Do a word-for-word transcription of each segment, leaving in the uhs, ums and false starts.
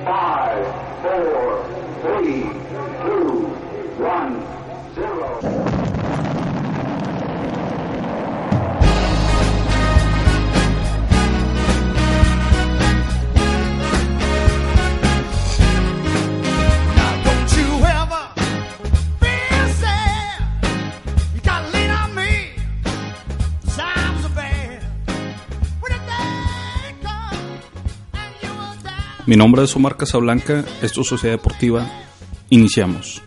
Five, four, three, two, one, zero. Mi nombre es Omar Casablanca, esto es Sociedad Deportiva, iniciamos.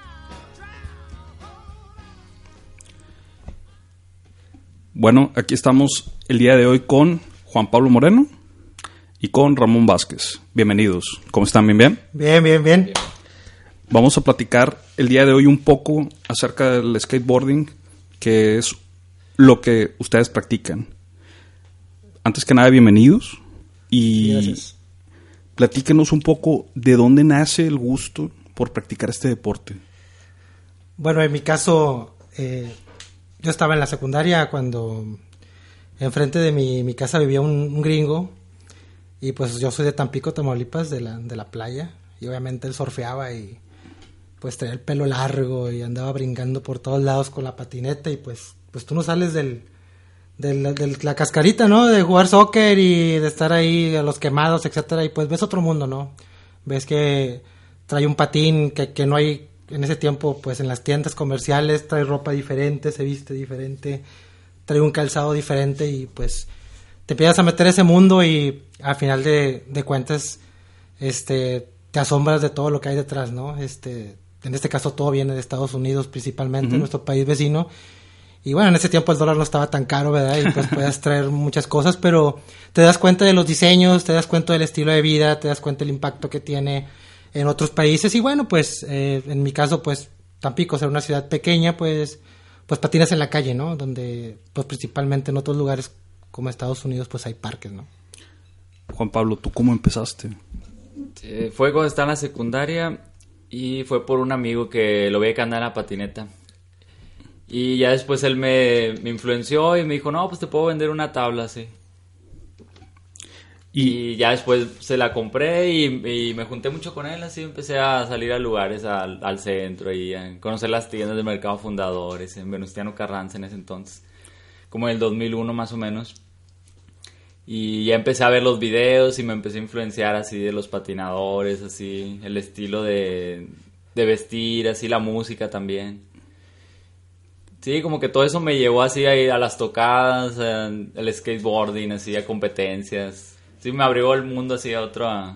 Bueno, aquí estamos el día de hoy con Juan Pablo Moreno y con Ramón Vázquez. Bienvenidos, ¿cómo están? ¿Bien, bien? Bien, bien, bien. Vamos a platicar el día de hoy un poco acerca del skateboarding, que es lo que ustedes practican. Antes que nada, bienvenidos y... Gracias. Platíquenos un poco de dónde nace el gusto por practicar este deporte. Bueno, en mi caso, eh, yo estaba en la secundaria cuando enfrente de mi, mi casa vivía un, un gringo y pues yo soy de Tampico, Tamaulipas, de la, de la playa, y obviamente él surfeaba y pues traía el pelo largo y andaba brincando por todos lados con la patineta y pues, pues tú no sales del... de la, de la cascarita, ¿no? De jugar soccer y de estar ahí a los quemados, etcétera, y pues ves otro mundo, ¿no? Ves que trae un patín que, que no hay en ese tiempo, pues en las tiendas comerciales, trae ropa diferente, se viste diferente, trae un calzado diferente y pues te empiezas a meter a ese mundo y al final de, de cuentas, este, te asombras de todo lo que hay detrás, ¿no? Este, en este caso todo viene de Estados Unidos principalmente, uh-huh. Nuestro país vecino. Y bueno, en ese tiempo el dólar no estaba tan caro, ¿verdad? Y pues puedes traer muchas cosas, pero te das cuenta de los diseños, te das cuenta del estilo de vida, te das cuenta del impacto que tiene en otros países. Y bueno, pues eh, en mi caso, pues Tampico, ser una ciudad pequeña, pues pues patinas en la calle, ¿no? Donde pues principalmente en otros lugares como Estados Unidos, pues hay parques, ¿no? Juan Pablo, ¿tú cómo empezaste? Eh, fue cuando estaba en la secundaria y fue por un amigo que lo veía que andaba en la patineta. Y ya después él me, me influenció y me dijo, no, pues te puedo vender una tabla, sí. Y, y ya después se la compré y, y me junté mucho con él, así empecé a salir a lugares, al, al centro y a conocer las tiendas del Mercado Fundadores, en Venustiano Carranza en ese entonces, como en el dos mil uno más o menos. Y ya empecé a ver los videos y me empecé a influenciar así de los patinadores, así, el estilo de, de vestir, así la música también. Sí, como que todo eso me llevó así a ir a las tocadas, el skateboarding, así a competencias. Sí, me abrió el mundo así a otro, a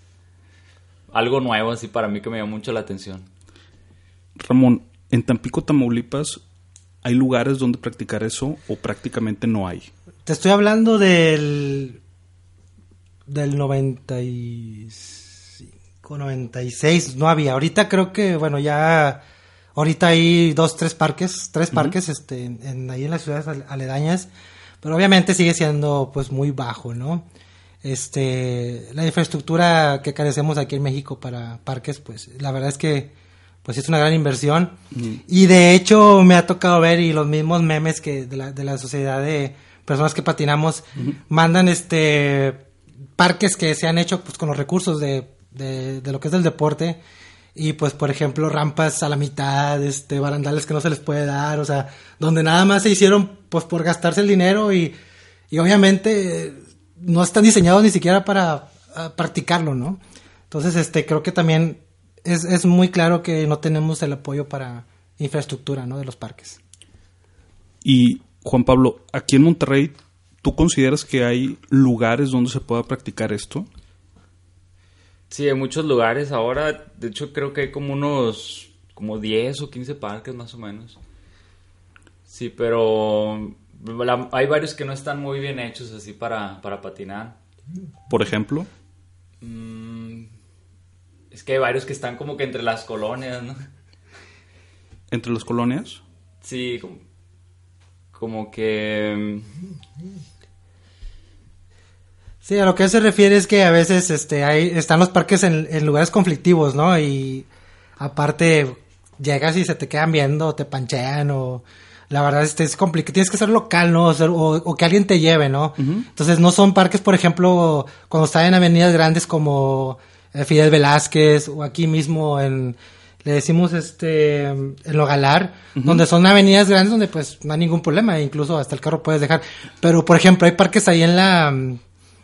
algo nuevo así para mí que me llamó mucho la atención. Ramón, en Tampico, Tamaulipas, ¿hay lugares donde practicar eso o prácticamente no hay? Te estoy hablando del del noventa y cinco, noventa y seis, no había. Ahorita creo que, bueno, ya... Ahorita hay dos, tres parques, tres parques, uh-huh. este, en, en, ahí en las ciudades aledañas, pero obviamente sigue siendo, pues, muy bajo, ¿no? Este, la infraestructura que carecemos aquí en México para parques, pues, la verdad es que, pues, es una gran inversión. Uh-huh. Y de hecho, me ha tocado ver, y los mismos memes que de la, de la sociedad de personas que patinamos, uh-huh. mandan, este, parques que se han hecho, pues, con los recursos de, de, de lo que es del deporte. Y pues, por ejemplo, rampas a la mitad, este, barandales que no se les puede dar, o sea, donde nada más se hicieron, pues, por gastarse el dinero y, y obviamente no están diseñados ni siquiera para uh, practicarlo, ¿no? Entonces, este, creo que también es, es muy claro que no tenemos el apoyo para infraestructura, ¿no? De los parques. Y, Juan Pablo, aquí en Monterrey, ¿tú consideras que hay lugares donde se pueda practicar esto? Sí, hay muchos lugares ahora, de hecho creo que hay como unos, como diez o quince parques más o menos. Sí, pero la, hay varios que no están muy bien hechos así para, para patinar. ¿Por ejemplo? Mm, es que hay varios que están como que entre las colonias, ¿no? ¿Entre las colonias? Sí, como, como que... Sí, a lo que se refiere es que a veces este hay están los parques en, en lugares conflictivos, ¿no? Y aparte llegas y se te quedan viendo, o te panchean, o la verdad este es complicado, tienes que ser local, ¿no? O, ser, o, o que alguien te lleve, ¿no? Uh-huh. Entonces no son parques, por ejemplo, cuando están en avenidas grandes como eh, Fidel Velázquez, o aquí mismo en, le decimos este, en Nogalar, uh-huh. donde son avenidas grandes donde pues no hay ningún problema, incluso hasta el carro puedes dejar. Pero, por ejemplo, hay parques ahí en la, en,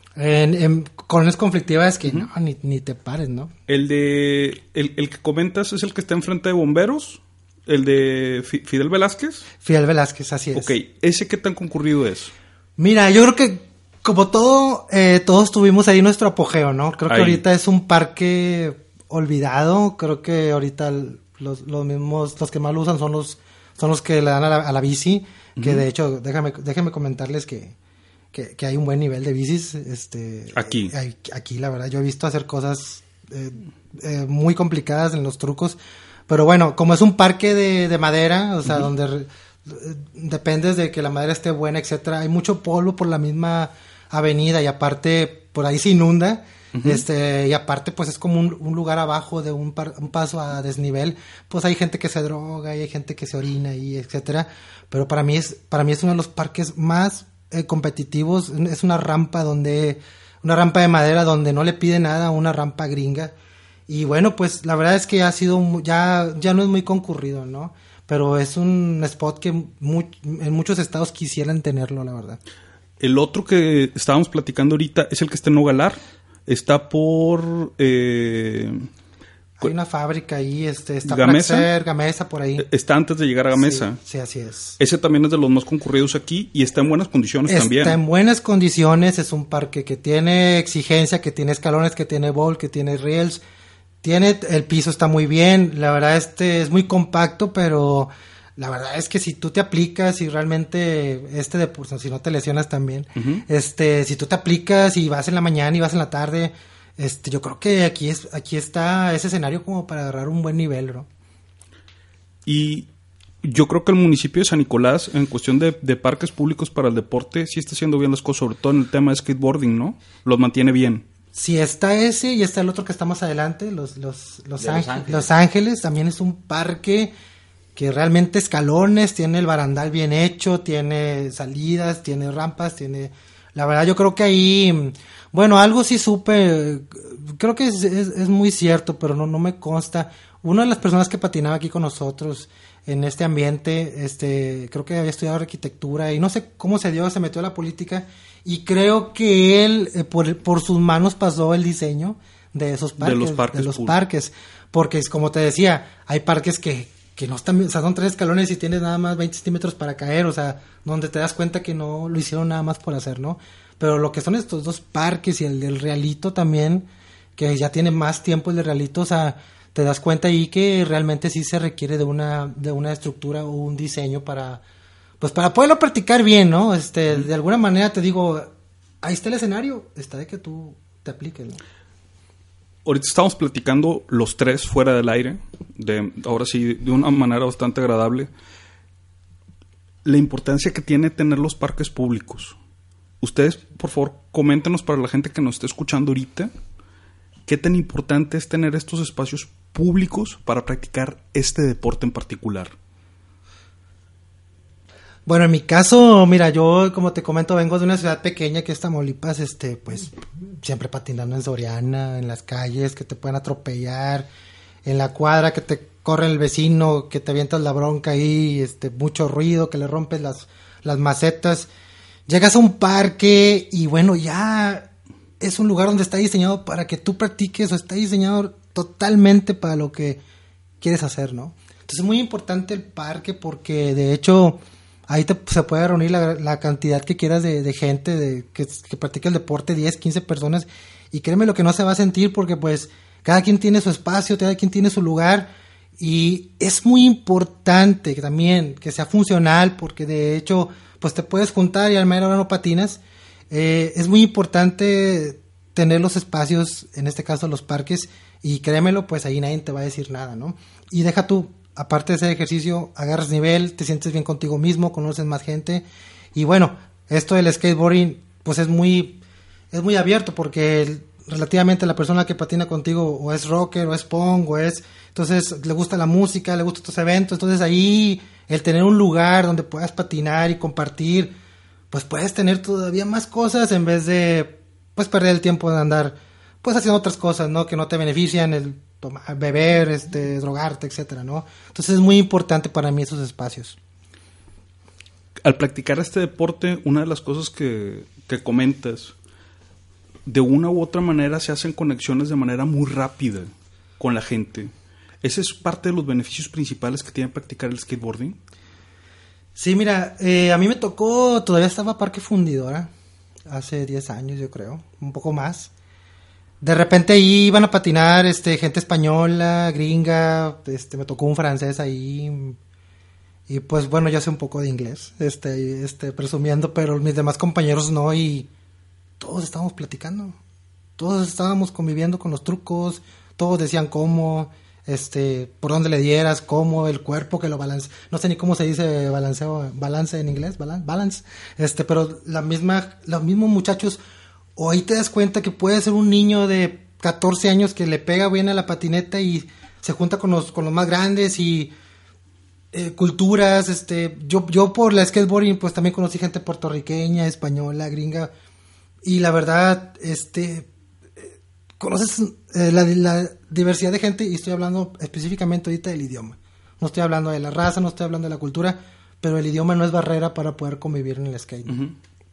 en colonias conflictivas que uh-huh. no, ni, ni te pares, ¿no? El de, el, el que comentas es el que está enfrente de Bomberos, el de F- Fidel Velázquez. Fidel Velázquez, así es. Ok, ¿ese qué tan concurrido es? Mira, yo creo que como todo, eh, todos tuvimos ahí nuestro apogeo, ¿no? Creo que ahí. ahorita es un parque olvidado. Creo que ahorita los, los mismos, los que más lo usan son los, son los que le dan a la, a la bici. Uh-huh. Que de hecho, déjame, déjame comentarles que, que, que hay un buen nivel de bicis. Este, aquí. Eh, aquí, la verdad, yo he visto hacer cosas eh, eh, muy complicadas en los trucos. Pero bueno, como es un parque de, de madera, o sea, uh-huh. donde re, dependes de que la madera esté buena, etcétera. Hay mucho polvo por la misma avenida y aparte por ahí se inunda. Uh-huh. Este, y aparte pues es como un, un lugar abajo de un, par, un paso a desnivel. Pues hay gente que se droga y hay gente que se orina y etcétera. Pero para mí es para mí es uno de los parques más eh, competitivos. Es una rampa donde una rampa de madera donde no le pide nada a una rampa gringa. Y bueno, pues la verdad es que ha sido ya ya no es muy concurrido, ¿no? Pero es un spot que muy, en muchos estados quisieran tenerlo, la verdad. El otro que estábamos platicando ahorita es el que está en Nogalar. Está por... Eh, Hay una fábrica ahí, este, está Gamesa. Praxair, Gamesa, por ahí. Está antes de llegar a Gamesa. Sí, sí, así es. Ese también es de los más concurridos aquí y está en buenas condiciones está también. Está en buenas condiciones, es un parque que tiene exigencia, que tiene escalones, que tiene bowl, que tiene rails. Tiene, el piso está muy bien, la verdad este es muy compacto, pero la verdad es que si tú te aplicas y realmente este deporte, si no te lesionas también, uh-huh. este, si tú te aplicas y vas en la mañana y vas en la tarde, este, yo creo que aquí es, aquí está ese escenario como para agarrar un buen nivel, ¿no? Y yo creo que el municipio de San Nicolás, en cuestión de, de parques públicos para el deporte, sí está haciendo bien las cosas, sobre todo en el tema de skateboarding, ¿no? Los mantiene bien. Sí, está ese y está el otro que está más adelante, los los los, Ángel, Los Ángeles. Los Ángeles, también es un parque que realmente escalones, tiene el barandal bien hecho, tiene salidas, tiene rampas, tiene... La verdad yo creo que ahí, bueno, algo sí supe, creo que es, es, es muy cierto, pero no, no me consta. Una de las personas que patinaba aquí con nosotros en este ambiente, este, creo que había estudiado arquitectura y no sé cómo se dio, se metió a la política y creo que él, eh, por, por sus manos pasó el diseño de esos parques. De los parques. De los parques, porque como te decía, hay parques que, que no están, o sea, son tres escalones y tienes nada más veinte centímetros para caer, o sea, donde te das cuenta que no lo hicieron nada más por hacer, ¿no? Pero lo que son estos dos parques y el del Realito también, que ya tiene más tiempo el de Realito, o sea, te das cuenta ahí que realmente sí se requiere de una, de una estructura o un diseño para, pues para poderlo practicar bien, ¿no? Este, de alguna manera te digo, ahí está el escenario, está de que tú te apliques, ¿no? Ahorita estamos platicando los tres fuera del aire, de ahora sí, de una manera bastante agradable, la importancia que tiene tener los parques públicos. Ustedes, por favor, coméntenos para la gente que nos está escuchando ahorita, qué tan importante es tener estos espacios públicos para practicar este deporte en particular. Bueno, en mi caso, mira, yo como te comento vengo de una ciudad pequeña que es Tamaulipas, este, pues siempre patinando en Soriana, en las calles que te pueden atropellar, en la cuadra que te corre el vecino, que te avientas la bronca ahí, este, mucho ruido, que le rompes las, las macetas. Llegas a un parque y bueno, ya es un lugar donde está diseñado para que tú practiques o está diseñado totalmente para lo que quieres hacer, ¿no? Entonces es muy importante el parque porque de hecho ahí te, se puede reunir la, la cantidad que quieras de, de gente de, que, que practique el deporte, diez, quince personas, y créeme lo que no se va a sentir porque pues cada quien tiene su espacio, cada quien tiene su lugar, y es muy importante que también que sea funcional porque de hecho pues te puedes juntar y al menos ahora no patinas. Eh, es muy importante tener los espacios, en este caso los parques, y créemelo, pues ahí nadie te va a decir nada, ¿no? Y deja tú, aparte de ese ejercicio, agarras nivel, te sientes bien contigo mismo, conoces más gente, y bueno, esto del skateboarding, pues es muy, es muy abierto, porque el, relativamente la persona que patina contigo, o es rocker, o es punk, o es, entonces le gusta la música, le gustan estos eventos, entonces ahí, el tener un lugar donde puedas patinar y compartir, pues puedes tener todavía más cosas en vez de, pues perder el tiempo de andar pues haciendo otras cosas, ¿no? Que no te benefician, el tomar, beber, este, drogarte, etcétera, ¿no? Entonces es muy importante para mí esos espacios. Al practicar este deporte, una de las cosas que, que comentas, de una u otra manera se hacen conexiones de manera muy rápida con la gente. ¿Ese es parte de los beneficios principales que tiene practicar el skateboarding? Sí, mira, eh, a mí me tocó, todavía estaba Parque Fundidora, hace diez años yo creo, un poco más. De repente ahí iban a patinar este, gente española, gringa, este, me tocó un francés ahí. Y pues bueno, yo sé un poco de inglés, este, este, presumiendo, pero mis demás compañeros no, y todos estábamos platicando, todos estábamos conviviendo con los trucos, todos decían cómo, este, por dónde le dieras, cómo, el cuerpo que lo balance, no sé ni cómo se dice balanceo, balance en inglés, balance, balance, este, pero la misma, los mismos muchachos, o ahí te das cuenta que puede ser un niño de catorce años que le pega bien a la patineta y se junta con los, con los más grandes y Eh, culturas, este, yo, yo por la skateboarding pues también conocí gente puertorriqueña, española, gringa, y la verdad, este, eh, conoces eh, la, la diversidad de gente, y estoy hablando específicamente ahorita del idioma, no estoy hablando de la raza, no estoy hablando de la cultura, pero el idioma no es barrera para poder convivir en el skate. Uh-huh.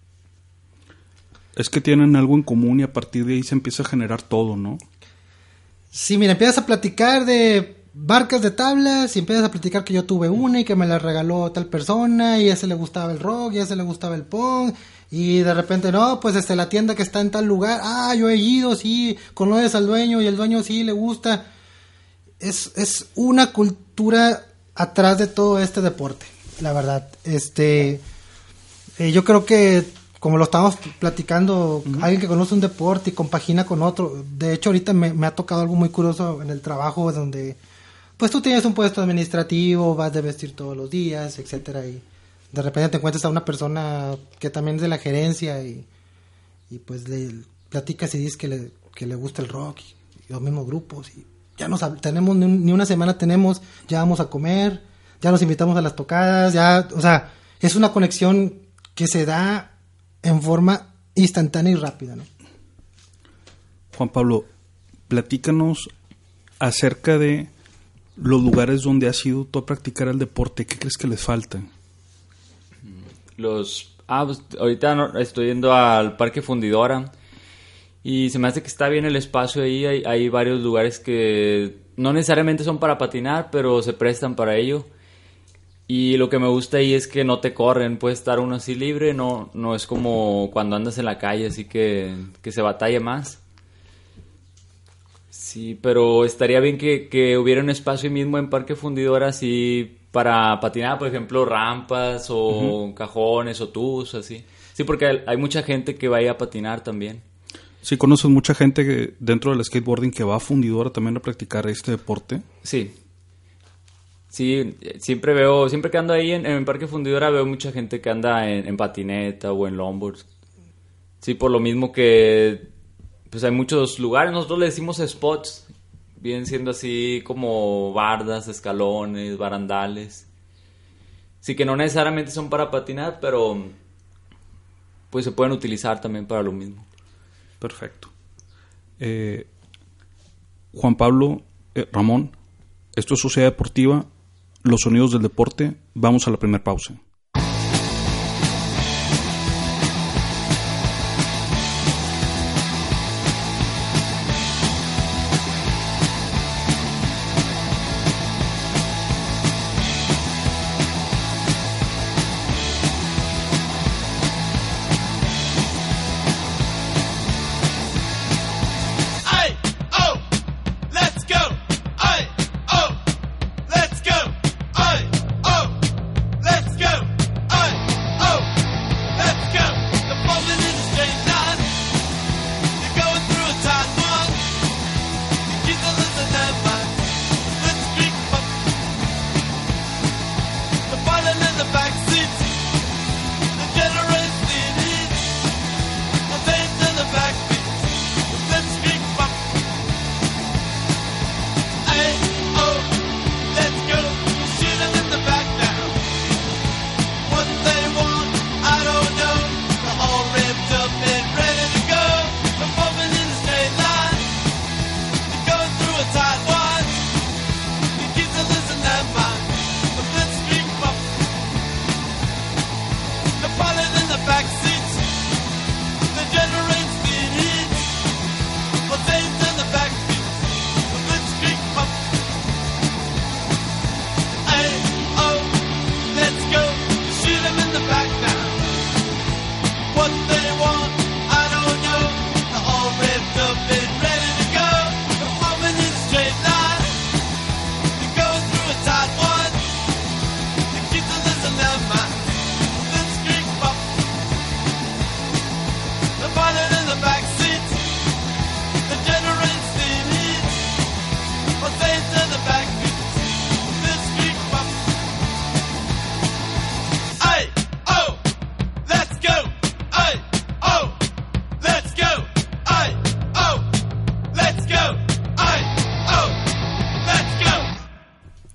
Es que tienen algo en común y a partir de ahí se empieza a generar todo, ¿no? Sí, mira, empiezas a platicar de marcas de tablas y empiezas a platicar que yo tuve una y que me la regaló tal persona y a ese le gustaba el rock y a ese le gustaba el punk y de repente no, pues este la tienda que está en tal lugar, ah, yo he ido, sí, conoces al dueño y el dueño sí le gusta. Es, es una cultura atrás de todo este deporte, la verdad. Este, eh, yo creo que como lo estábamos platicando, uh-huh. Alguien que conoce un deporte y compagina con otro. De hecho, ahorita me, me ha tocado algo muy curioso en el trabajo, donde pues tú tienes un puesto administrativo, vas de vestir todos los días, etcétera, y de repente te encuentras a una persona que también es de la gerencia y, y pues le platicas y dices que le, que le gusta el rock y, y los mismos grupos y ya nos tenemos ni, un, ni una semana tenemos, ya vamos a comer, ya nos invitamos a las tocadas, ya, o sea, es una conexión que se da en forma instantánea y rápida, ¿no? Juan Pablo, platícanos acerca de los lugares donde has ido tú a practicar el deporte. ¿Qué crees que les falta? Los ah, pues, ahorita no, estoy yendo al Parque Fundidora y se me hace que está bien el espacio ahí. Hay, hay varios lugares que no necesariamente son para patinar, pero se prestan para ello. Y lo que me gusta ahí es que no te corren, puede estar uno así libre, no, no es como cuando andas en la calle, así que, que se batalla más. Sí, pero estaría bien que, que hubiera un espacio mismo en Parque Fundidora así para patinar, por ejemplo, rampas o uh-huh. cajones o tubos, así. Sí, porque hay, hay mucha gente que va a ir a patinar también. Sí, ¿conoces mucha gente que, dentro del skateboarding que va a Fundidora también a practicar este deporte? Sí. Sí, siempre veo, siempre que ando ahí en, en Parque Fundidora veo mucha gente que anda en, en patineta o en longboards. Sí, por lo mismo que pues hay muchos lugares, nosotros le decimos spots, vienen siendo así como bardas, escalones, barandales. Sí, que no necesariamente son para patinar, pero pues se pueden utilizar también para lo mismo. Perfecto. Eh, Juan Pablo, eh, Ramón, esto es Sociedad Deportiva, los sonidos del deporte. Vamos a la primera pausa. Let's go!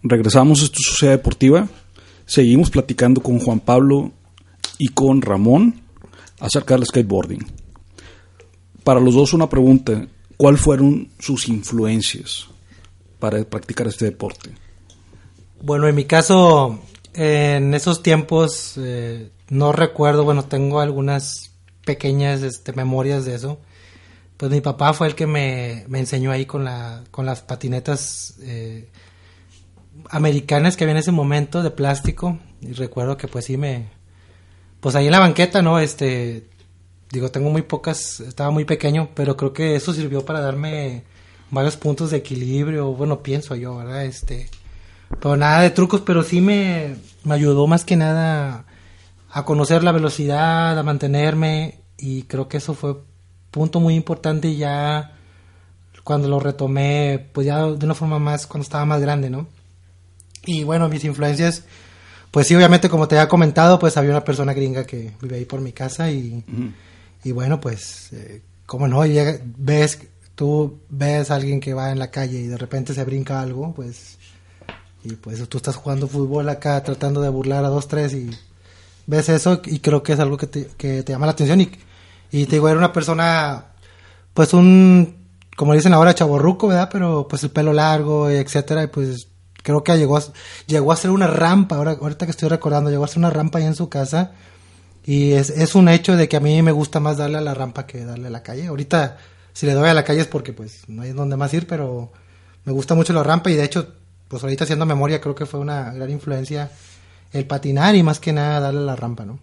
Regresamos a esta Sociedad Deportiva. Seguimos platicando con Juan Pablo y con Ramón acerca del skateboarding. Para los dos una pregunta: ¿cuáles fueron sus influencias para practicar este deporte? Bueno, en mi caso, en esos tiempos, eh, no recuerdo, bueno, tengo algunas pequeñas este, memorias de eso. Pues mi papá fue el que me, me enseñó ahí con la con las patinetas eh, americanas que había en ese momento de plástico. Y recuerdo que pues sí me... Pues ahí en la banqueta, ¿no? Este... Digo, tengo muy pocas... Estaba muy pequeño, pero creo que eso sirvió para darme varios puntos de equilibrio. Bueno, pienso yo, ¿verdad? Este... Pero nada de trucos, pero sí me, me ayudó más que nada a conocer la velocidad, a mantenerme. Y creo que eso fue punto muy importante ya cuando lo retomé, pues ya de una forma más, cuando estaba más grande, ¿no? Y bueno, mis influencias, pues sí, obviamente, como te había comentado, pues había una persona gringa que vive ahí por mi casa y, uh-huh. y bueno, pues, eh, como no, llega, ves, tú ves a alguien que va en la calle y de repente se brinca algo, pues, y pues tú estás jugando fútbol acá tratando de burlar a dos, tres y ves eso y creo que es algo que te, que te llama la atención y Y te digo, era una persona, pues un, como dicen ahora, chavorruco, ¿verdad? Pero pues el pelo largo, etcétera, y pues creo que llegó a, llegó a ser una rampa, ahora ahorita que estoy recordando, llegó a ser una rampa ahí en su casa. Y es, es un hecho de que a mí me gusta más darle a la rampa que darle a la calle. Ahorita, si le doy a la calle es porque pues no hay donde más ir, pero me gusta mucho la rampa y de hecho, pues ahorita haciendo memoria creo que fue una gran influencia el patinar y más que nada darle a la rampa, ¿no?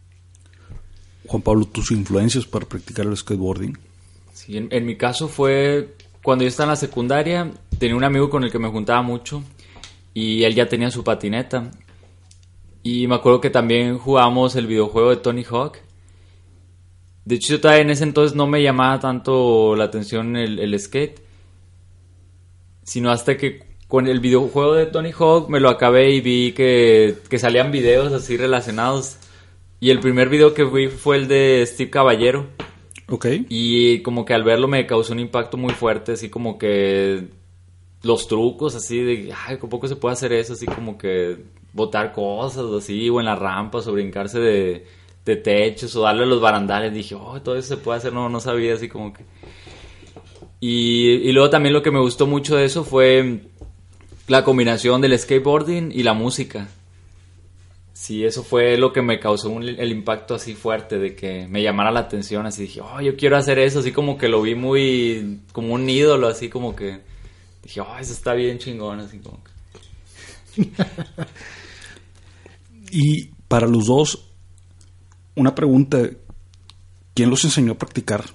Juan Pablo, tus influencias para practicar el skateboarding. Sí, en, en mi caso fue cuando yo estaba en la secundaria, tenía un amigo con el que me juntaba mucho y él ya tenía su patineta. Y me acuerdo que también jugábamos el videojuego de Tony Hawk. De hecho, yo todavía en ese entonces no me llamaba tanto la atención el, el skate, sino hasta que con el videojuego de Tony Hawk me lo acabé y vi que, que salían videos así relacionados. Y el primer video que vi fue el de Steve Caballero. Ok. Y como que al verlo me causó un impacto muy fuerte, así como que los trucos, así de, ay, ¿cómo poco se puede hacer eso? Así como que botar cosas, así, o en las rampas, o brincarse de, de techos, o darle a los barandales. Dije, oh, todo eso se puede hacer, no, no sabía, así como que... Y, y luego también lo que me gustó mucho de eso fue la combinación del skateboarding y la música. Sí, eso fue lo que me causó un, el impacto así fuerte de que me llamara la atención, así dije, oh, yo quiero hacer eso, así como que lo vi muy, como un ídolo, así como que dije, oh, eso está bien chingón, así como que... Y para los dos, una pregunta, ¿quién los enseñó a practicar?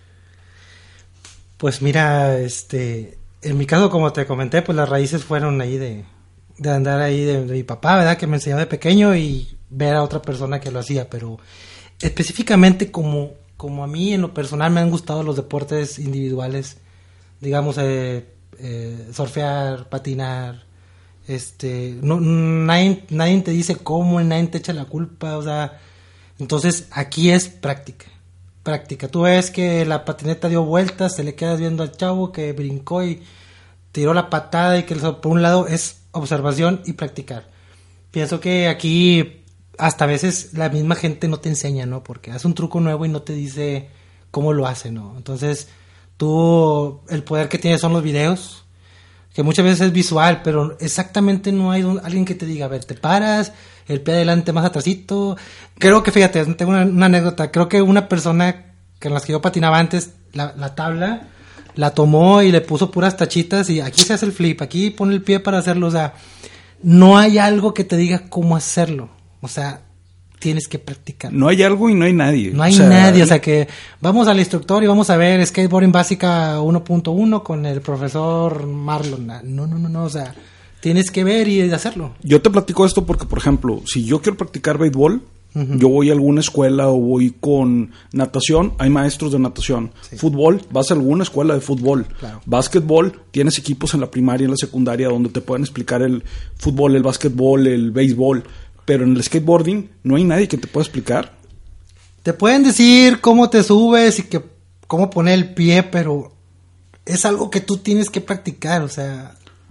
Pues mira, este, en mi caso, como te comenté, pues las raíces fueron ahí de... de andar ahí de, de mi papá, ¿verdad? Que me enseñó de pequeño y ver a otra persona que lo hacía, pero específicamente como, como a mí en lo personal me han gustado los deportes individuales, digamos, eh, eh, surfear, patinar, este, no, nadie, nadie te dice cómo, nadie te echa la culpa, o sea, entonces aquí es práctica, práctica, tú ves que la patineta dio vueltas, te le quedas viendo al chavo que brincó y tiró la patada y que por un lado es observación y practicar. Pienso que aquí hasta a veces la misma gente no te enseña, ¿no? Porque hace un truco nuevo y no te dice cómo lo hace, ¿no? Entonces, tú, el poder que tienes son los videos, que muchas veces es visual, pero exactamente no hay un, alguien que te diga, a ver, te paras, el pie adelante más atrasito. Creo que, fíjate, tengo una, una anécdota, creo que una persona que en las que yo patinaba antes, la, la tabla... la tomó y le puso puras tachitas y aquí se hace el flip, aquí pone el pie para hacerlo, o sea, no hay algo que te diga cómo hacerlo, o sea, tienes que practicar. No hay algo y no hay nadie. No hay o sea, nadie, o sea que vamos al instructor y vamos a ver skateboarding básica uno punto uno con el profesor Marlon, no, no, no, no, o sea, tienes que ver y hacerlo. Yo te platico esto porque, por ejemplo, si yo quiero practicar béisbol, uh-huh. yo voy a alguna escuela o voy con natación, hay maestros de natación. Sí. Fútbol, vas a alguna escuela de fútbol. Claro. Básquetbol, tienes equipos en la primaria y en la secundaria donde te pueden explicar el fútbol, el básquetbol, el béisbol. Pero en el skateboarding no hay nadie que te pueda explicar. Te pueden decir cómo te subes y que cómo poner el pie, pero es algo que tú tienes que practicar, o sea...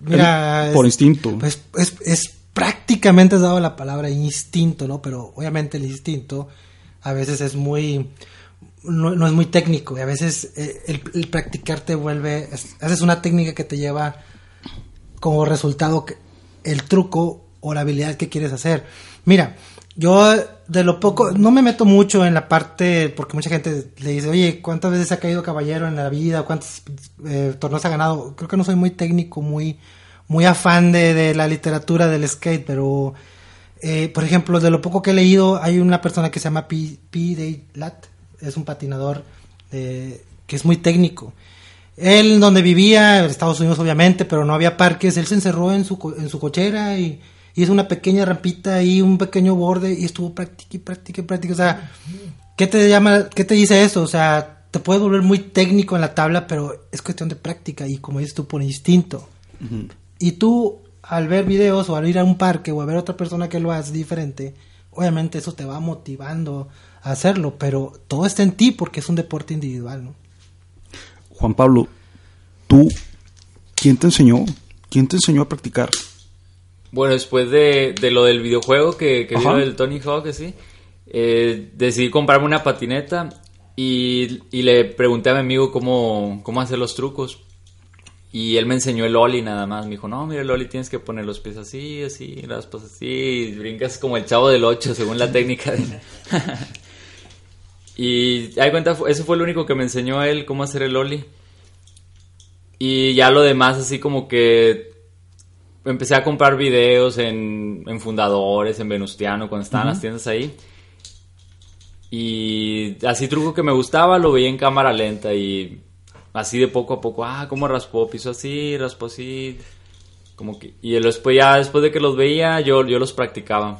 Mira, por es, instinto. Pues es, es prácticamente has dado la palabra instinto, ¿no? Pero obviamente el instinto a veces es muy, no, no es muy técnico y a veces eh, el, el practicar te vuelve, es, haces una técnica que te lleva como resultado que, el truco o la habilidad que quieres hacer. Mira, yo de lo poco, no me meto mucho en la parte, porque mucha gente le dice, oye, ¿cuántas veces ha caído caballero en la vida? ¿Cuántos eh, torneos ha ganado? Creo que no soy muy técnico, muy, muy afán de, de la literatura del skate, pero, eh, por ejemplo, de lo poco que he leído, hay una persona que se llama P. P. Day Lat, es un patinador eh, que es muy técnico. Él, donde vivía, en Estados Unidos obviamente, pero no había parques, él se encerró en su, co- en su cochera y hizo una pequeña rampita y un pequeño borde y estuvo práctica y práctica y práctica. O sea, ¿qué te llama, qué te dice eso? O sea, te puedes volver muy técnico en la tabla, pero es cuestión de práctica y como dices tú, por instinto. Uh-huh. Y tú, al ver videos o al ir a un parque o a ver a otra persona que lo hace diferente, obviamente eso te va motivando a hacerlo, pero todo está en ti porque es un deporte individual, ¿no? Juan Pablo, ¿tú quién te enseñó? ¿Quién te enseñó a practicar? Bueno, después de, de lo del videojuego que, que vi lo del Tony Hawk, así, eh, decidí comprarme una patineta y, y le pregunté a mi amigo cómo, cómo hacer los trucos. Y él me enseñó el ollie nada más. Me dijo, no, mira, el ollie tienes que poner los pies así, así, las patas así, y brincas como el Chavo del Ocho, según la técnica de... Y hay cuenta, eso fue lo único que me enseñó él, cómo hacer el ollie. Y ya lo demás, así como que empecé a comprar videos en, en Fundadores, en Venustiano, cuando estaban uh-huh. las tiendas ahí. Y así truco que me gustaba, lo veía en cámara lenta y así de poco a poco, ah, cómo raspó, piso así, raspó así. Como que, y después ya, después de que los veía, yo, yo los practicaba.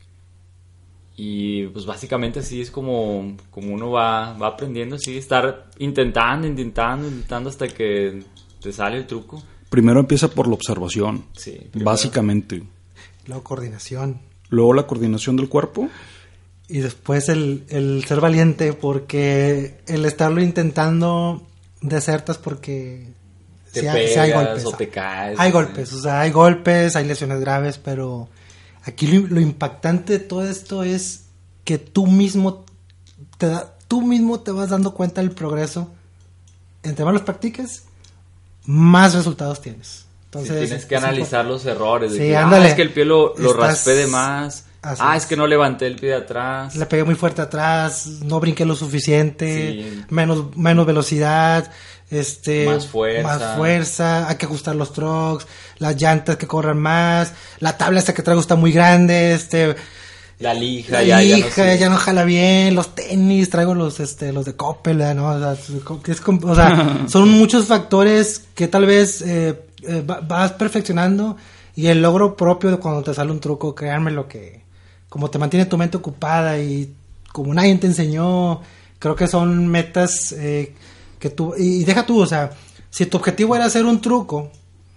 Y pues básicamente así es como, como uno va, va aprendiendo, así, estar intentando, intentando, intentando hasta que te sale el truco. Primero empieza por la observación, sí, básicamente. Luego coordinación. Luego la coordinación del cuerpo. Y después el, el ser valiente, porque el estarlo intentando desertas porque te si pegas hay, si hay golpes, o te caes. Hay golpes, o sea, hay golpes, hay lesiones graves, pero... Aquí lo, lo impactante de todo esto es que tú mismo te da, tú mismo te vas dando cuenta del progreso. Entre más los practiques, más resultados tienes. Entonces, sí, tienes que analizar importante. Los errores. De sí, que, ándale. Ah, es que el pie lo, lo Estás, raspé de más. Ah, es. es que no levanté el pie de atrás. Le pegué muy fuerte atrás, no brinqué lo suficiente, sí. menos, menos velocidad. Este, más fuerza. más fuerza, hay que ajustar los trucks, las llantas que corran más, la tabla esta que traigo está muy grande, este, la lija, la ya, lija ya, no sé. ya no jala bien, los tenis, traigo los, este, los de Coppel, ¿no? O sea, es, o sea son muchos factores que tal vez eh, eh, vas perfeccionando y el logro propio de cuando te sale un truco, créanme lo que, como te mantiene tu mente ocupada y como nadie te enseñó, creo que son metas eh, que tú, y deja tú, o sea, si tu objetivo era hacer un truco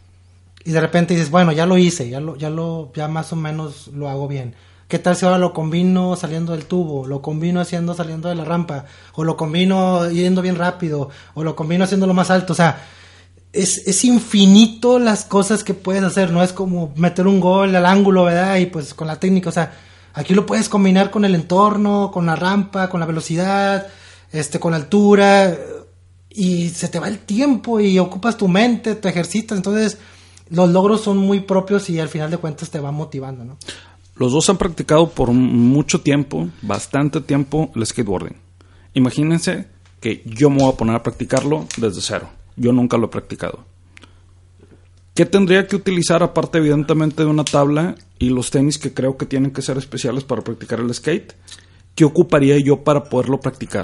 y de repente dices, bueno, ya lo hice, ya lo, ya lo, ya más o menos lo hago bien. ¿Qué tal si ahora lo combino saliendo del tubo, lo combino haciendo saliendo de la rampa, o lo combino yendo bien rápido, o lo combino haciéndolo más alto? O sea, es, es infinito las cosas que puedes hacer, no es como meter un gol al ángulo, ¿verdad? Y pues con la técnica, o sea, aquí lo puedes combinar con el entorno, con la rampa, con la velocidad, este, con la altura, y se te va el tiempo y ocupas tu mente, te ejercitas, entonces los logros son muy propios y al final de cuentas te va motivando, ¿no? Los dos han practicado por mucho tiempo, bastante tiempo, el skateboarding. Imagínense que yo me voy a poner a practicarlo desde cero. Yo nunca lo he practicado. ¿Qué tendría que utilizar aparte evidentemente de una tabla y los tenis que creo que tienen que ser especiales para practicar el skate? ¿Qué ocuparía yo para poderlo practicar?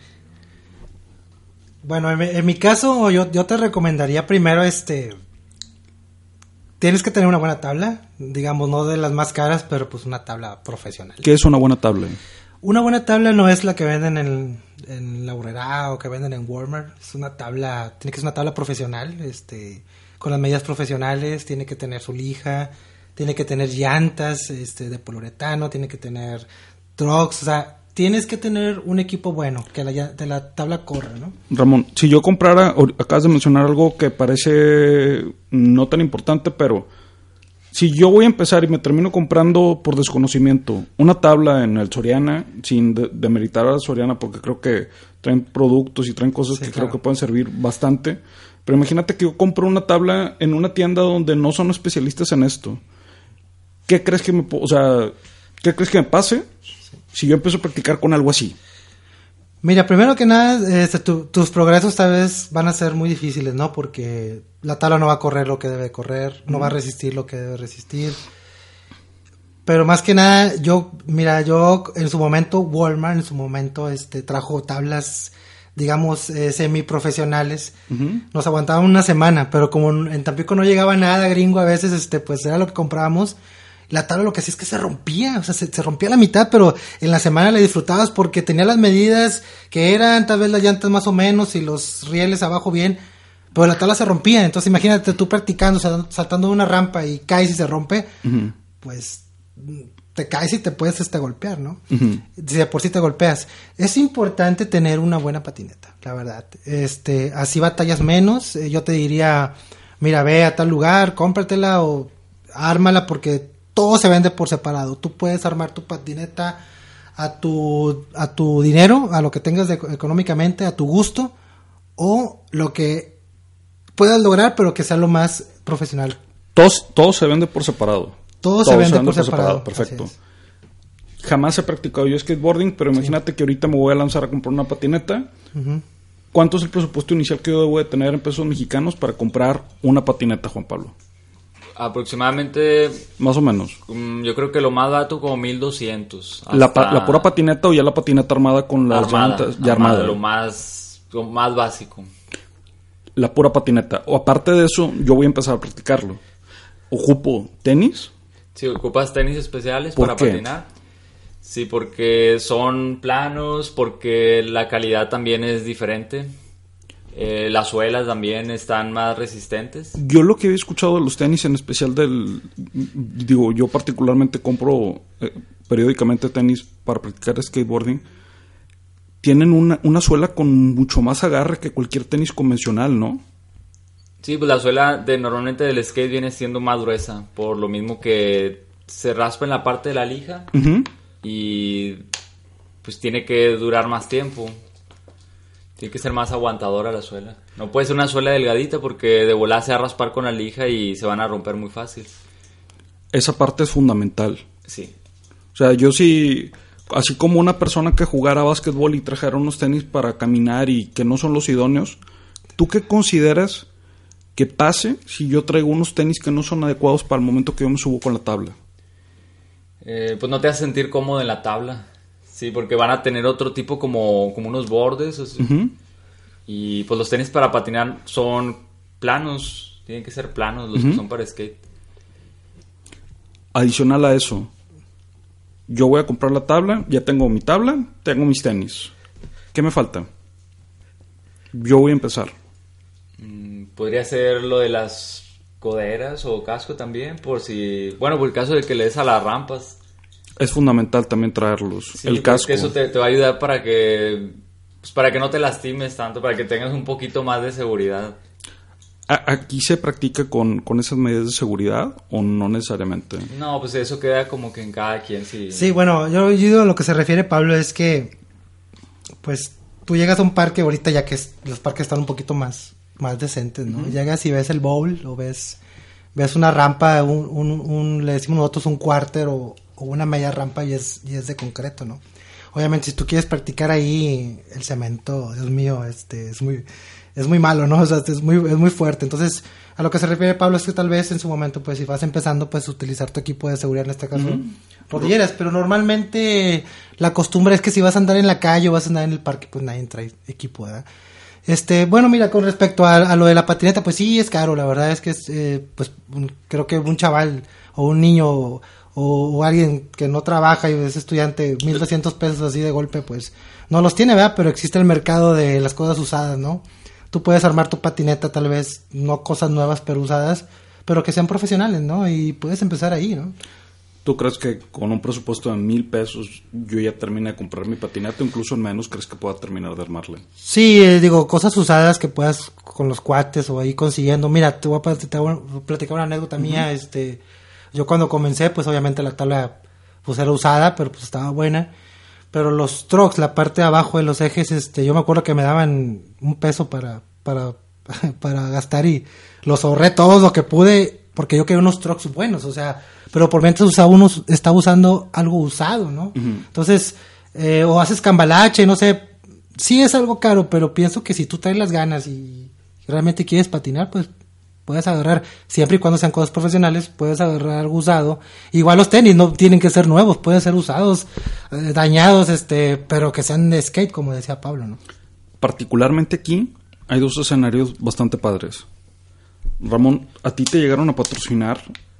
Bueno, en mi, en mi caso, yo, yo te recomendaría primero, este, tienes que tener una buena tabla, digamos, no de las más caras, pero pues una tabla profesional. ¿Qué es una buena tabla? Una buena tabla no es la que venden en, en la Urrera o que venden en Walmart, es una tabla, tiene que ser una tabla profesional, este, con las medidas profesionales, tiene que tener su lija, tiene que tener llantas, este, de poliuretano, tiene que tener trucks, o sea, tienes que tener un equipo bueno, que la, de la tabla corra, ¿no? Ramón, si yo comprara, acabas de mencionar algo que parece no tan importante, pero si yo voy a empezar y me termino comprando por desconocimiento una tabla en el Soriana, sin de- demeritar a Soriana, porque creo que traen productos y traen cosas Sí, que claro. creo que pueden servir bastante, pero imagínate que yo compro una tabla en una tienda donde no son especialistas en esto. ¿Qué crees que me, po- o sea, qué crees que me pase si yo empiezo a practicar con algo así? Mira, primero que nada, este, tu- tus progresos tal vez van a ser muy difíciles, ¿no? Porque la tabla no va a correr lo que debe correr, no va a resistir lo que debe resistir. Pero más que nada, yo, mira, yo en su momento, Walmart en su momento, este, trajo tablas, digamos, eh, semiprofesionales. Ujú. Nos aguantaban una semana, pero como en Tampico no llegaba nada gringo a veces, este, pues era lo que comprábamos. La tabla lo que hacía es que se rompía, o sea, se, se rompía a la mitad, pero en la semana la disfrutabas porque tenía las medidas que eran, tal vez las llantas más o menos y los rieles abajo bien, pero la tabla se rompía. Entonces imagínate tú practicando, sal- saltando de una rampa y caes y se rompe, Ujú. pues te caes y te puedes este golpear, ¿no? Ujú. Si de por sí te golpeas. Es importante tener una buena patineta, la verdad. Este, así batallas menos. Eh, yo te diría, mira, ve a tal lugar, cómpratela o ármala porque todo se vende por separado. Tú puedes armar tu patineta a tu a tu dinero, a lo que tengas de- económicamente, a tu gusto o lo que puedas lograr, pero que sea lo más profesional. Todos, todo se vende por separado. Todo se vende por separado. Perfecto. Así es. Jamás he practicado yo skateboarding, pero imagínate que ahorita me voy a lanzar a comprar una patineta. Ujú. ¿Cuánto es el presupuesto inicial que yo debo de tener en pesos mexicanos para comprar una patineta, Juan Pablo? Aproximadamente, Más o menos. mm, yo creo que lo más barato como mil doscientos. La, pa- hasta la pura patineta o ya la patineta armada con las armada, llantas ya armada. Lo más, lo más básico. La pura patineta. O aparte de eso, yo voy a empezar a practicarlo. Ocupo tenis. Si ocupas tenis especiales ¿Por para qué? patinar. Sí, porque son planos, porque la calidad también es diferente. Eh, las suelas también están más resistentes. Yo lo que he escuchado de los tenis, en especial del... Digo, yo particularmente compro eh, periódicamente tenis para practicar skateboarding. Tienen una, una suela con mucho más agarre que cualquier tenis convencional, ¿no? Sí, pues la suela de normalmente del skate viene siendo más gruesa, por lo mismo que se raspa en la parte de la lija Ujú. y pues tiene que durar más tiempo. Tiene que ser más aguantadora la suela. No puede ser una suela delgadita porque de volada se va a raspar con la lija y se van a romper muy fácil. Esa parte es fundamental. Sí. O sea, yo sí... Así como una persona que jugara básquetbol y trajera unos tenis para caminar y que no son los idóneos, ¿tú qué consideras que pase si yo traigo unos tenis que no son adecuados para el momento que yo me subo con la tabla? Eh, pues no te vas a sentir cómodo en la tabla. Sí, porque van a tener otro tipo como, como unos bordes. Así. Ujú. Y pues los tenis para patinar son planos. Tienen que ser planos los Ujú. que son para skate. Adicional a eso, yo voy a comprar la tabla, ya tengo mi tabla, tengo mis tenis. ¿Qué me falta? Yo voy a empezar. Mm, podría ser lo de las coderas o casco también, por si... Bueno, por el caso de que le des a las rampas. Es fundamental también traerlos. Sí, el pues, casco. que eso te, te va a ayudar para que... Pues para que no te lastimes tanto, para que tengas un poquito más de seguridad. ¿A- ¿Aquí se practica con, con esas medidas de seguridad o no necesariamente? No, pues eso queda como que en cada quien. Sí, Sí, bueno, yo, yo digo a lo que se refiere Pablo es que, pues, tú llegas a un parque ahorita ya que es- los parques están un poquito más, más decentes, ¿no? Llegas y ves el bowl o ves, ves una rampa, un, un, un- le decimos nosotros un quarter o, o una media rampa y es, y es de concreto, ¿no? Obviamente si tú quieres practicar ahí el cemento, Dios mío, este, es muy, es muy malo, ¿no? O sea, es muy, es muy fuerte. Entonces, a lo que se refiere Pablo es que tal vez en su momento, pues si vas empezando, pues utilizar tu equipo de seguridad, en este caso, rodilleras. Pero normalmente la costumbre es que si vas a andar en la calle o vas a andar en el parque, pues nadie trae equipo, ¿verdad? Este, bueno, mira, con respecto a, a lo de la patineta, pues sí, es caro. La verdad es que es, eh, pues un- creo que un chaval o un niño o, o alguien que no trabaja y es estudiante, mil doscientos pesos así de golpe, pues no los tiene, ¿verdad? Pero existe el mercado de las cosas usadas, ¿no? Tú puedes armar tu patineta, tal vez, no cosas nuevas, pero usadas, pero que sean profesionales, ¿no? Y puedes empezar ahí, ¿no? ¿Tú crees que con un presupuesto de mil pesos yo ya termine de comprar mi patineta? Incluso en menos, ¿crees que pueda terminar de armarla? Sí, eh, digo, cosas usadas que puedas con los cuates o ahí consiguiendo. Mira, te voy a, plat- te voy a platicar una anécdota uh-huh. mía. Este, yo cuando comencé, pues obviamente la tabla pues era usada, pero pues estaba buena. Pero los trucks, la parte de abajo de los ejes, este, yo me acuerdo que me daban un peso para, para, para gastar y los ahorré todo lo que pude porque yo quería unos trucks buenos, o sea, pero por mientras usaba unos, estaba usando algo usado, ¿no? Uh-huh. Entonces, eh, o haces cambalache, no sé, sí es algo caro, pero pienso que si tú traes las ganas y realmente quieres patinar, pues puedes agarrar, siempre y cuando sean cosas profesionales, puedes agarrar algo usado. Igual los tenis no tienen que ser nuevos, pueden ser usados, eh, dañados, este, pero que sean de skate, como decía Pablo, ¿no? Particularmente aquí hay dos escenarios bastante padres. Ramón, a ti te llegaron a patrocinar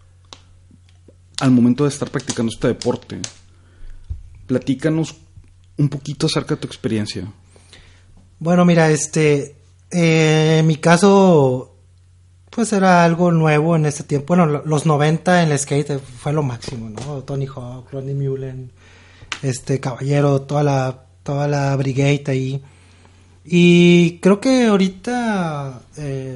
al momento de estar practicando este deporte. Platícanos un poquito acerca de tu experiencia. Bueno, mira, este, eh, en mi caso, pues era algo nuevo en este tiempo. Bueno, los noventa en el skate fue lo máximo, ¿no? Tony Hawk, Rodney Mullen, este, Caballero, toda la, toda la brigade ahí. Y creo que ahorita eh,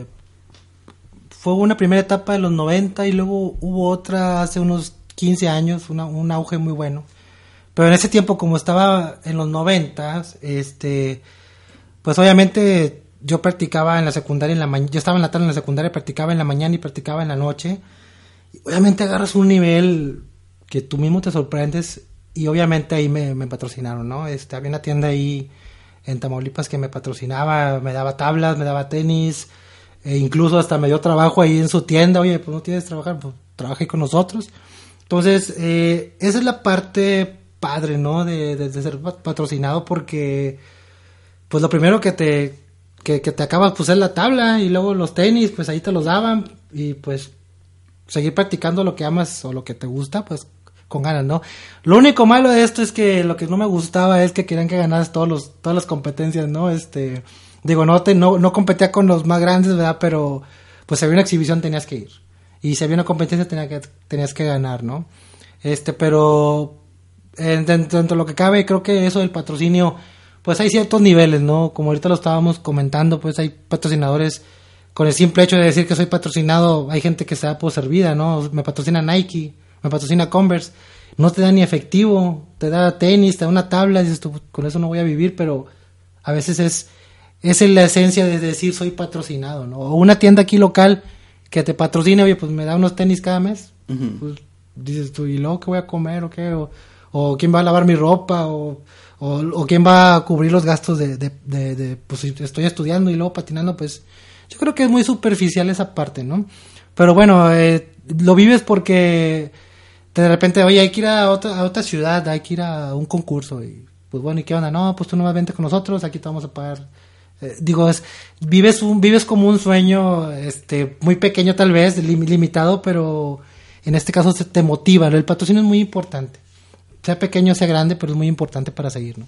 fue una primera etapa de los noventa y luego hubo otra hace unos quince años, una, un auge muy bueno. Pero en ese tiempo, como estaba en los noventa, este, pues obviamente yo practicaba en la secundaria en la mañana, yo estaba en la tarde en la secundaria, practicaba en la mañana y practicaba en la noche. Y obviamente agarras un nivel que tú mismo te sorprendes y obviamente ahí me, me patrocinaron, ¿no? Este, había una tienda ahí en Tamaulipas que me patrocinaba, me daba tablas, me daba tenis, e incluso hasta me dio trabajo ahí en su tienda. Oye, pues no tienes que trabajar, pues trabaja ahí con nosotros. Entonces, eh, esa es la parte padre, ¿no? De, de, de ser patrocinado, porque pues lo primero que te que, que te acabas pues es la tabla y luego los tenis, pues ahí te los daban y pues seguir practicando lo que amas o lo que te gusta, pues con ganas, ¿no? Lo único malo de esto es que lo que no me gustaba es que querían que ganaras todos los, todas las competencias, ¿no? Este, digo, no te, no, no competía con los más grandes, ¿verdad? Pero pues si había una exhibición tenías que ir. Y si había una competencia tenía que, tenías que ganar, ¿no? Este, pero eh, dentro de lo que cabe, creo que eso del patrocinio, pues hay ciertos niveles, ¿no? Como ahorita lo estábamos comentando, pues hay patrocinadores con el simple hecho de decir que soy patrocinado, hay gente que se da por servida, ¿no? Me patrocina Nike, me patrocina Converse, no te da ni efectivo, te da tenis, te da una tabla, dices tú, con eso no voy a vivir, pero a veces es, es la esencia de decir soy patrocinado, ¿no? O una tienda aquí local que te patrocina, oye, pues me da unos tenis cada mes, uh-huh. Pues dices tú, ¿y luego qué voy a comer o qué? O, o quién va a lavar mi ropa, o, o, o quién va a cubrir los gastos de, de, de, de, pues si estoy estudiando y luego patinando, pues yo creo que es muy superficial esa parte, ¿no? Pero bueno, eh, lo vives porque de repente, oye, hay que ir a otra, a otra ciudad, hay que ir a un concurso y pues bueno, ¿y qué onda? No, pues tú nomás vente con nosotros, aquí te vamos a pagar. Eh, digo, es, vives un, vives como un sueño, este, muy pequeño tal vez, lim, limitado, pero en este caso se te motiva, ¿no? El patrocinio es muy importante, sea pequeño, sea grande, pero es muy importante para seguir, ¿no?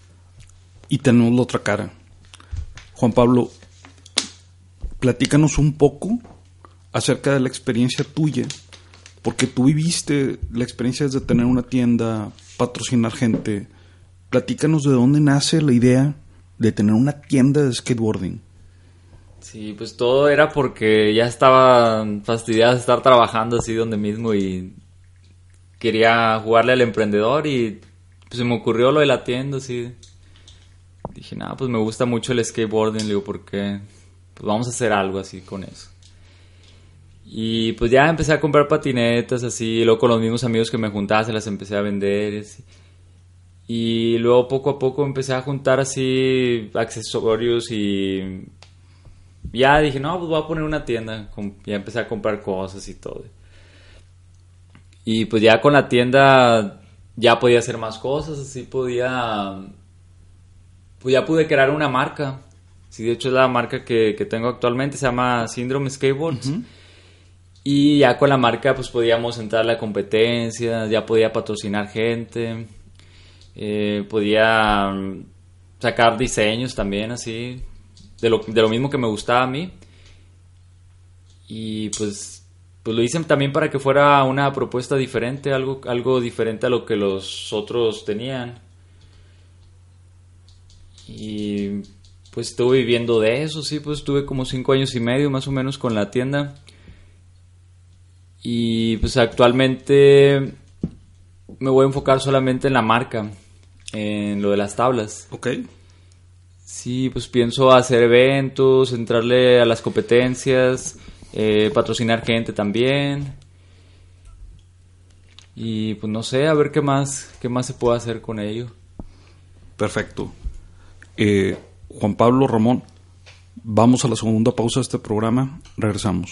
Y tenemos la otra cara. Juan Pablo, platícanos un poco acerca de la experiencia tuya, porque tú viviste la experiencia de tener una tienda, patrocinar gente. Platícanos de dónde nace la idea de tener una tienda de skateboarding. Sí, pues todo era porque ya estaba fastidiado de estar trabajando así donde mismo y quería jugarle al emprendedor y pues se me ocurrió lo de la tienda, así. Dije, nada, pues me gusta mucho el skateboarding, le digo, ¿por qué? Pues vamos a hacer algo así con eso. Y pues ya empecé a comprar patinetas así, y luego con los mismos amigos que me juntaba se las empecé a vender y así. Y luego poco a poco empecé a juntar así accesorios y ya dije, no, pues voy a poner una tienda. Ya empecé a comprar cosas y todo. Y pues ya con la tienda ya podía hacer más cosas, así podía... Pues ya pude crear una marca. Sí, de hecho es la marca que, que tengo actualmente, se llama Syndrome Skateboards. Uh-huh. Y ya con la marca pues podíamos entrar a la competencia, ya podía patrocinar gente, eh, podía sacar diseños también así, de lo, de lo mismo que me gustaba a mí. Y pues pues lo hice también para que fuera una propuesta diferente, algo, algo diferente a lo que los otros tenían. Y pues estuve viviendo de eso, sí, pues estuve como cinco años y medio más o menos con la tienda. Y pues actualmente me voy a enfocar solamente en la marca, en lo de las tablas. Ok. Sí, pues pienso hacer eventos, entrarle a las competencias, eh, patrocinar gente también. Y pues no sé, a ver qué más, qué más se puede hacer con ello. Perfecto. Eh, Juan Pablo, Ramón, vamos a la segunda pausa de este programa. Regresamos.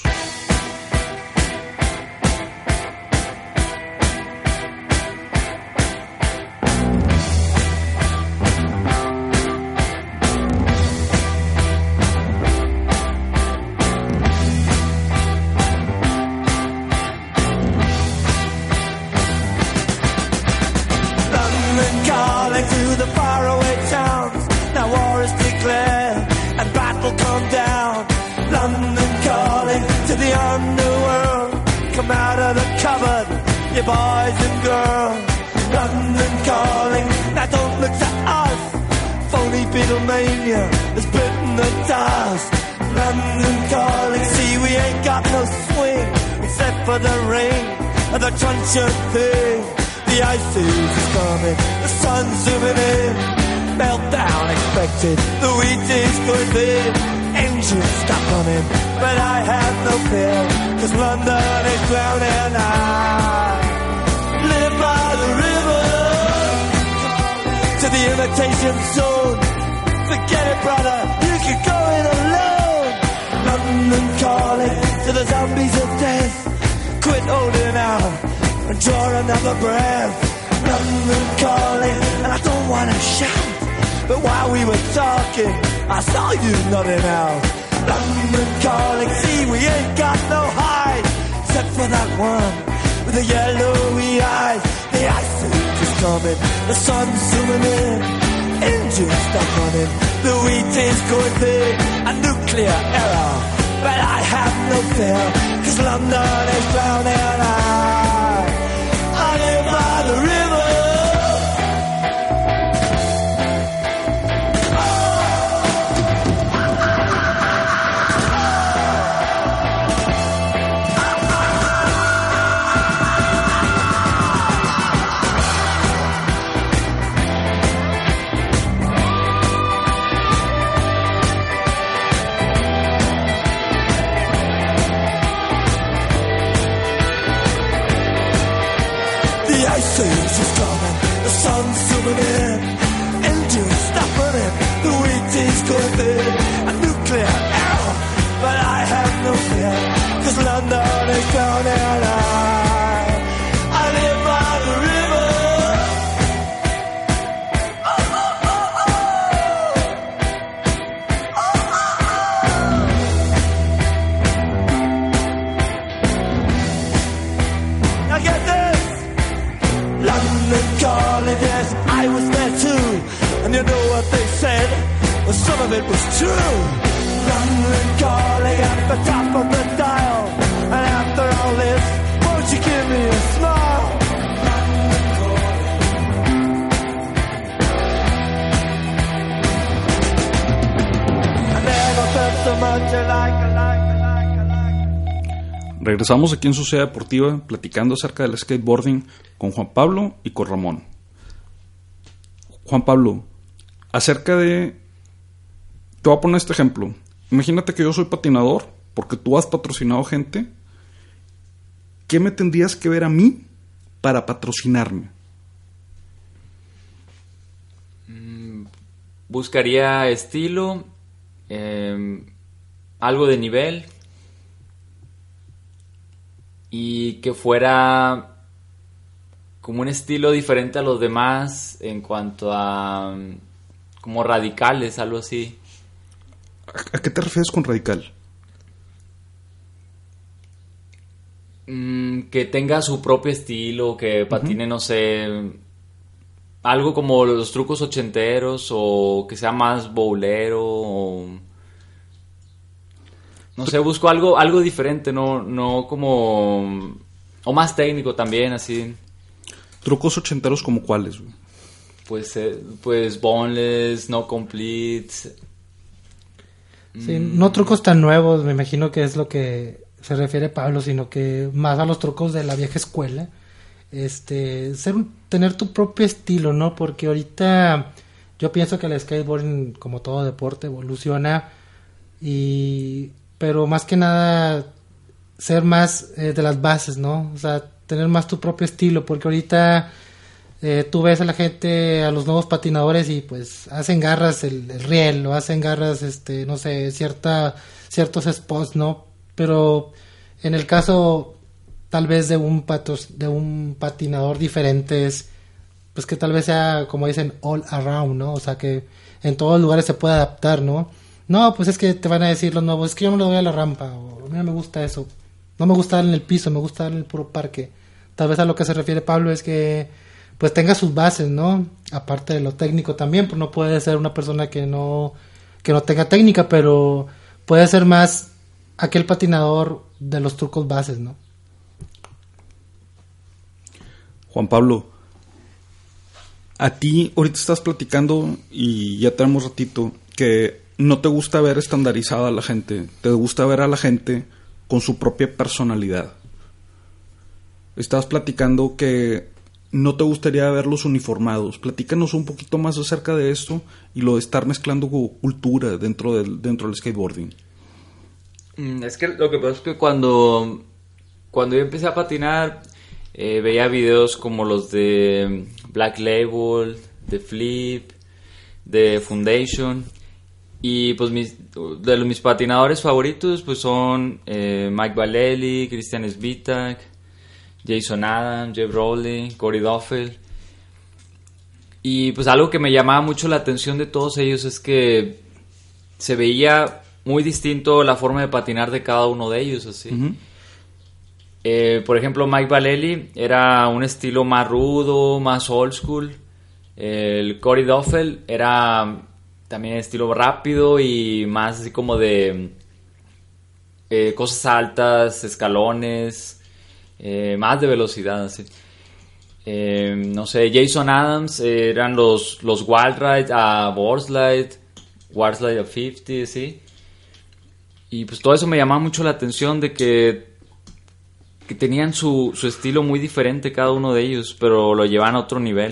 Regresamos aquí en Sociedad Deportiva platicando acerca del skateboarding con Juan Pablo y con Ramón. Juan Pablo, acerca de... Te voy a poner este ejemplo. Imagínate que yo soy patinador, porque tú has patrocinado gente. ¿Qué me tendrías que ver a mí para patrocinarme? Buscaría estilo, eh, algo de nivel y que fuera como un estilo diferente a los demás en cuanto a como radicales, algo así. ¿A qué te refieres con radical? Mm, que tenga su propio estilo, que patine, uh-huh. no sé, algo como los trucos ochenteros o que sea más bowlero o... no sé, busco algo algo diferente, no no como... O más técnico también, así. ¿Trucos ochenteros como cuáles, güey? Pues, eh, pues boneless, no complete. Sí, no trucos tan nuevos, me imagino que es lo que se refiere Pablo, sino que más a los trucos de la vieja escuela. Este, ser un- tener tu propio estilo, ¿no? Porque ahorita yo pienso que el skateboarding, como todo deporte, evoluciona y pero más que nada ser más eh, de las bases, ¿no? O sea, tener más tu propio estilo, porque ahorita eh, tú ves a la gente, a los nuevos patinadores y pues hacen garras el, el riel o hacen garras, este, no sé, cierta, ciertos spots, ¿no? Pero en el caso tal vez de un patos, de un patinador diferente es, pues que tal vez sea, como dicen, all around, ¿no? O sea, que en todos lugares se puede adaptar, ¿no? No, pues es que te van a decir los nuevos, es que yo no le doy a la rampa, o a mí no me gusta eso. No me gusta dar en el piso, me gusta dar en el puro parque. Tal vez a lo que se refiere Pablo es que pues tenga sus bases, ¿no? Aparte de lo técnico también, pues no puede ser una persona que no que no tenga técnica, pero puede ser más aquel patinador de los trucos bases, ¿no? Juan Pablo, a ti ahorita estás platicando y ya tenemos ratito que no te gusta ver estandarizada a la gente, te gusta ver a la gente con su propia personalidad. Estabas platicando que no te gustaría verlos uniformados. Platícanos un poquito más acerca de esto y lo de estar mezclando cu- cultura dentro del, dentro del skateboarding. Mm, Es que lo que pasa es que cuando, cuando yo empecé a patinar, eh, veía videos como los de Black Label, de Flip, de Foundation. Y pues mis, de los, mis patinadores favoritos pues son eh, Mike Vallely, Christian Svitak, Jason Adams, Jeff Rowley, Corey Duffel. Y pues algo que me llamaba mucho la atención de todos ellos es que se veía muy distinto la forma de patinar de cada uno de ellos, así. Uh-huh. Eh, por ejemplo, Mike Vallely era un estilo más rudo, más old school. El Corey Duffel era también estilo rápido y más así como de eh, cosas altas, escalones, eh, más de velocidad, así. Eh, no sé, Jason Adams eh, eran los, los Wild Ride a Boardslide, Wildslide a cincuenta, ¿sí? Y pues todo eso me llamaba mucho la atención de que, que tenían su, su estilo muy diferente cada uno de ellos, pero lo llevaban a otro nivel.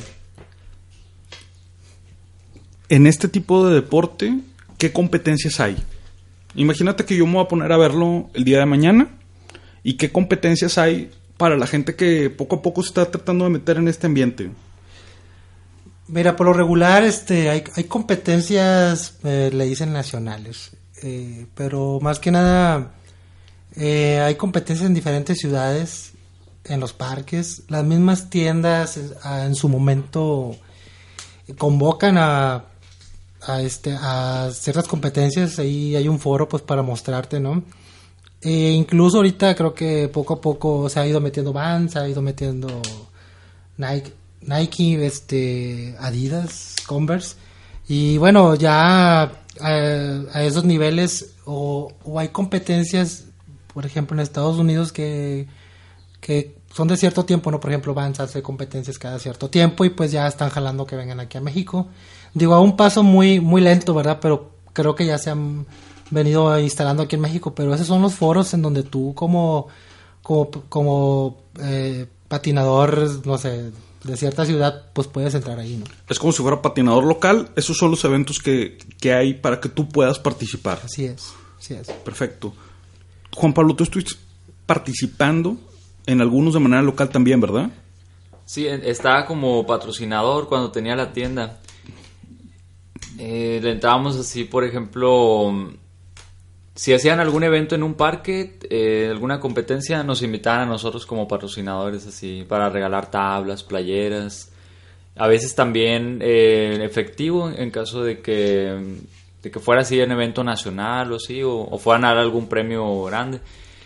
En este tipo de deporte, ¿qué competencias hay? Imagínate que yo me voy a poner a verlo el día de mañana. ¿Y qué competencias hay para la gente que poco a poco se está tratando de meter en este ambiente? Mira, por lo regular este hay, hay competencias, eh, le dicen nacionales, eh, pero más que nada eh, hay competencias en diferentes ciudades, en los parques. Las mismas tiendas eh, en su momento convocan a, a este a ciertas competencias. Ahí hay un foro pues para mostrarte, ¿no? E incluso ahorita creo que poco a poco se ha ido metiendo Vans, se ha ido metiendo Nike, Nike, este, Adidas, Converse, y bueno, ya a, a esos niveles o, o hay competencias, por ejemplo en Estados Unidos que, que son de cierto tiempo, ¿no? Por ejemplo Vans hace competencias cada cierto tiempo y pues ya están jalando que vengan aquí a México. Digo, a un paso muy, muy lento, ¿verdad? Pero creo que ya se han venido instalando aquí en México, pero esos son los foros en donde tú como como, como eh, patinador, no sé, de cierta ciudad, pues puedes entrar ahí, ¿no? Es como si fuera patinador local. Esos son los eventos que, que hay para que tú puedas participar. Así es, así es. Perfecto. Juan Pablo, tú estuviste participando en algunos de manera local también, ¿verdad? Sí, estaba como patrocinador cuando tenía la tienda. Eh, le entrábamos así, por ejemplo, si hacían algún evento en un parque, eh, alguna competencia, nos invitaban a nosotros como patrocinadores así para regalar tablas, playeras, a veces también eh, efectivo en caso de que, de que fuera así un evento nacional o así, o, o fueran a dar algún premio grande.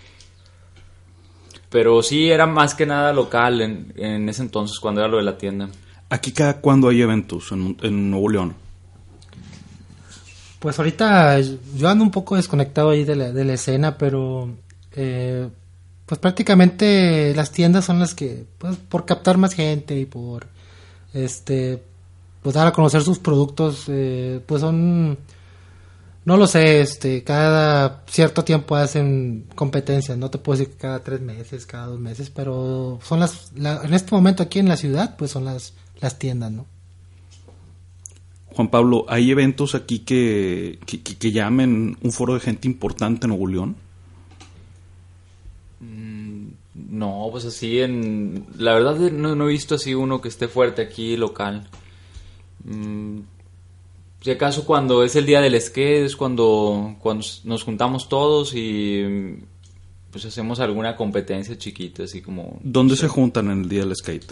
Pero sí era más que nada local en, en ese entonces cuando era lo de la tienda. Aquí cada cuando hay eventos en, en Nuevo León. Pues ahorita yo ando un poco desconectado ahí de la, de la escena, pero eh, pues prácticamente las tiendas son las que, pues por captar más gente y por este pues dar a conocer sus productos, eh, pues son, no lo sé, este cada cierto tiempo hacen competencias, no te puedo decir que cada tres meses, cada dos meses, pero son las, la, en este momento aquí en la ciudad, pues son las, las tiendas, ¿no? Juan Pablo, ¿hay eventos aquí que, que, que, que llamen un foro de gente importante en Nuevo León? Mm, no, pues así en... La verdad no, no he visto así uno que esté fuerte aquí local. Mm, si acaso cuando es el día del skate es cuando, cuando nos juntamos todos y pues hacemos alguna competencia chiquita, así como... ¿Dónde no sé, se juntan en el día del skate?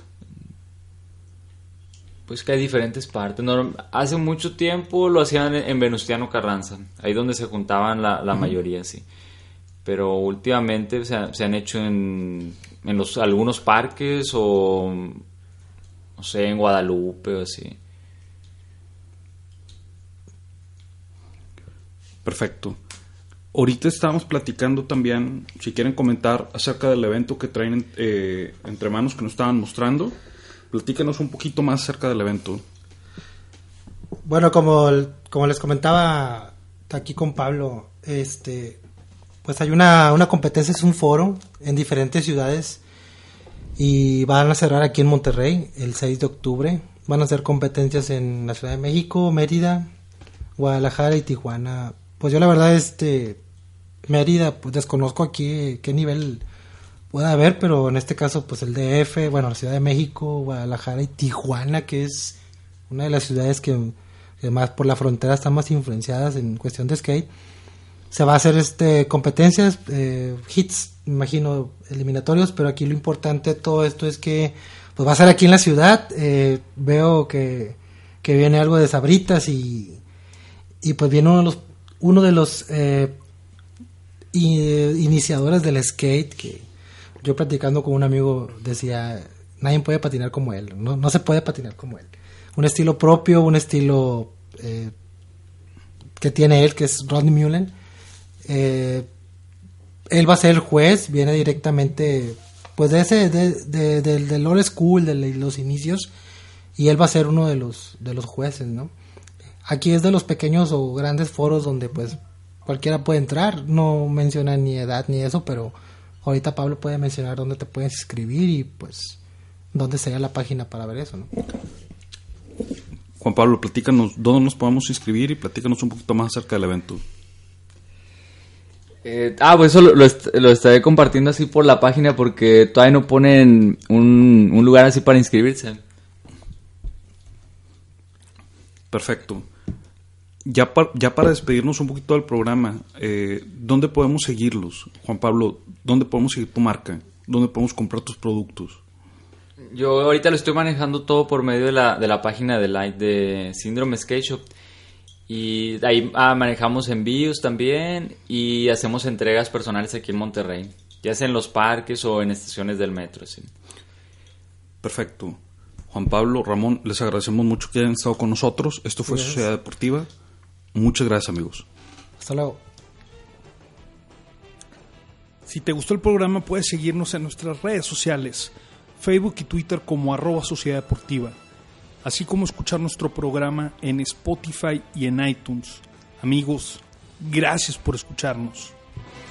Pues que hay diferentes partes. No, hace mucho tiempo lo hacían en Venustiano Carranza, ahí donde se juntaban la, la uh-huh. mayoría, sí. Pero últimamente se, ha, se han hecho en, en los algunos parques o, no sé, en Guadalupe o así. Perfecto. Ahorita estábamos platicando también, si quieren comentar acerca del evento que traen eh, entre manos que nos estaban mostrando. Platícanos un poquito más acerca del evento. Bueno, como, como les comentaba aquí con Pablo, este, pues hay una, una competencia, es un foro en diferentes ciudades y van a cerrar aquí en Monterrey el seis de octubre. Van a hacer competencias en la Ciudad de México, Mérida, Guadalajara y Tijuana. Pues yo la verdad, este, Mérida, pues desconozco aquí qué nivel puede haber, pero en este caso pues el D F, bueno, la Ciudad de México, Guadalajara y Tijuana, que es una de las ciudades que, que más por la frontera están más influenciadas en cuestión de skate. Se va a hacer este competencias, eh, hits, me imagino, eliminatorios, pero aquí lo importante de todo esto es que pues va a ser aquí en la ciudad. Eh, veo que, que viene algo de Sabritas y, y pues viene uno de los, uno de los eh, iniciadores del skate que yo platicando con un amigo decía, nadie puede patinar como él, no, no se puede patinar como él. Un estilo propio, un estilo eh, que tiene él, que es Rodney Mullen. Eh, él va a ser el juez, viene directamente pues de ese, de, de, de, del old school, de los inicios, y él va a ser uno de los, de los jueces, ¿no? Aquí es de los pequeños o grandes foros donde pues cualquiera puede entrar, no menciona ni edad ni eso, pero ahorita Pablo puede mencionar dónde te puedes inscribir y pues dónde sería la página para ver eso, ¿no? Juan Pablo, platícanos dónde nos podemos inscribir y platícanos un poquito más acerca del evento. Eh, ah, pues eso lo, lo, est- lo estaré compartiendo así por la página porque todavía no ponen un, un lugar así para inscribirse. Perfecto. Ya, pa- ya para despedirnos un poquito del programa, eh, ¿dónde podemos seguirlos? Juan Pablo, ¿dónde podemos seguir tu marca? ¿Dónde podemos comprar tus productos? Yo ahorita lo estoy manejando todo por medio de la, de la página de Light de Síndrome Skate Shop. Y ahí ah, manejamos envíos también y hacemos entregas personales aquí en Monterrey, ya sea en los parques o en estaciones del metro, sí. Perfecto. Juan Pablo, Ramón, les agradecemos mucho que hayan estado con nosotros. Esto fue Gracias. Sociedad Deportiva. Muchas gracias, amigos. Hasta luego. Si te gustó el programa, puedes seguirnos en nuestras redes sociales, Facebook y Twitter como arroba Sociedad Deportiva, así como escuchar nuestro programa en Spotify y en iTunes. Amigos, gracias por escucharnos.